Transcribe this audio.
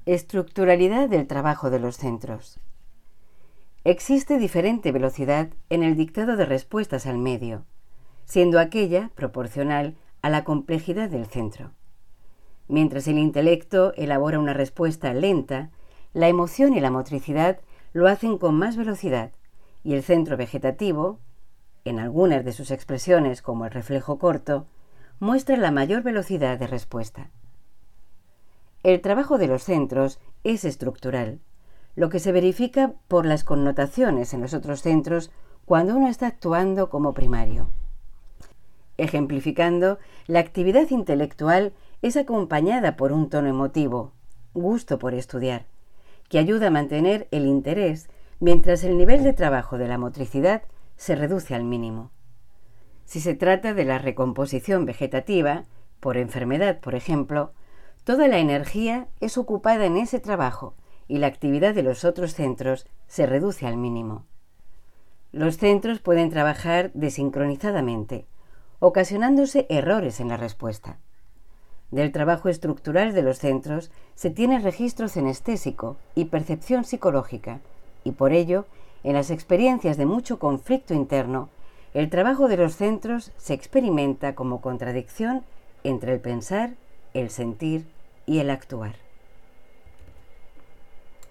Estructuralidad del trabajo de los centros. Existe diferente velocidad en el dictado de respuestas al medio, siendo aquella proporcional a la complejidad del centro. Mientras el intelecto elabora una respuesta lenta, la emoción y la motricidad lo hacen con más velocidad, y el centro vegetativo, en algunas de sus expresiones como el reflejo corto, muestra la mayor velocidad de respuesta. El trabajo de los centros es estructural, lo que se verifica por las connotaciones en los otros centros cuando uno está actuando como primario. Ejemplificando, la actividad intelectual es acompañada por un tono emotivo, gusto por estudiar, que ayuda a mantener el interés mientras el nivel de trabajo de la motricidad se reduce al mínimo. Si se trata de la recomposición vegetativa, por enfermedad, por ejemplo, toda la energía es ocupada en ese trabajo y la actividad de los otros centros se reduce al mínimo. Los centros pueden trabajar desincronizadamente, ocasionándose errores en la respuesta. Del trabajo estructural de los centros se tiene registro cenestésico y percepción psicológica, y por ello, en las experiencias de mucho conflicto interno, el trabajo de los centros se experimenta como contradicción entre el pensar, el sentir y el actuar.